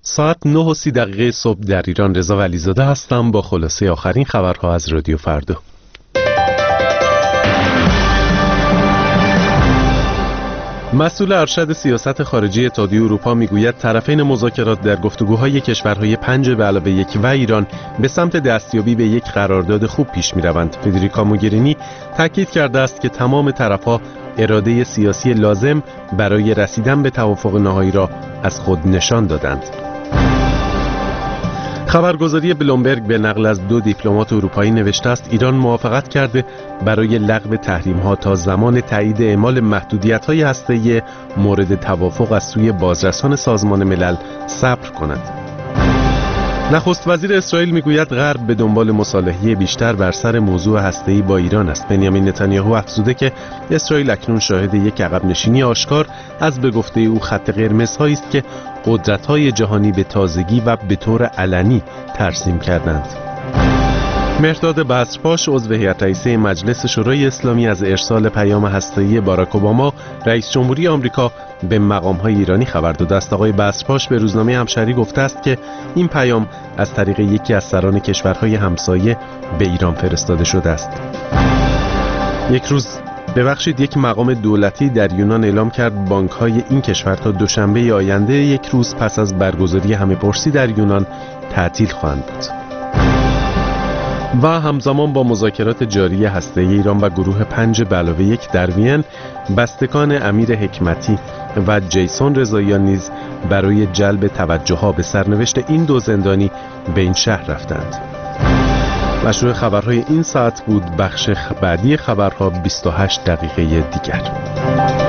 ساعت 9:30 صبح در ایران. رضا ولیزاده هستم با خلاصه آخرین خبرها از رادیو فردا. مسئول ارشد سیاست خارجی اتحادیه اروپا میگوید طرفین مذاکرات در گفتگوهای کشورهای 5+1 و ایران به سمت دستیابی به یک قرارداد خوب پیش می‌روند. فدریکا موگرینی تاکید کرده است که تمام طرف‌ها اراده سیاسی لازم برای رسیدن به توافق نهایی را از خود نشان دادند. خبرگزاری بلومبرگ به نقل از 2 دیپلمات اروپایی نوشته است ایران موافقت کرده برای لغو تحریم‌ها تا زمان تایید اعمال محدودیت‌های هسته‌ای مورد توافق از سوی بازرسان سازمان ملل صبر کند. نخست وزیر اسرائیل میگوید غرب به دنبال مصالحه بیشتر بر سر موضوع هسته‌ای با ایران است. بنیامین نتانیاهو افزوده که اسرائیل اکنون شاهد یک عقب نشینی آشکار از به گفته او خط قرمزهایی است که قدرت‌های جهانی به تازگی و به طور علنی ترسیم کردند. مهرداد بصرپاش عضو هیئت رئیسه مجلس شورای اسلامی از ارسال پیام هسته‌ای باراک اوباما رئیس جمهوری آمریکا به مقام‌های ایرانی خبر داده است. آقای بصرپاش به روزنامه همشهری گفته است که این پیام از طریق یکی از سران کشورهای همسایه به ایران فرستاده شده است. یک مقام دولتی در یونان اعلام کرد بانک‌های این کشور تا دوشنبه آینده یک روز پس از برگزاری همه‌پرسی در یونان تعطیل خواهند بود. و همزمان با مذاکرات جاری هسته‌ای ایران و گروه 5+1 در وین، بستگان امیر حکمتی و جیسون رضاییان نیز برای جلب توجه‌ها به سرنوشت این 2 زندانی به این شهر رفتند. مشروع خبرهای این ساعت بود. بخش بعدی خبرها 28 دقیقه دیگر.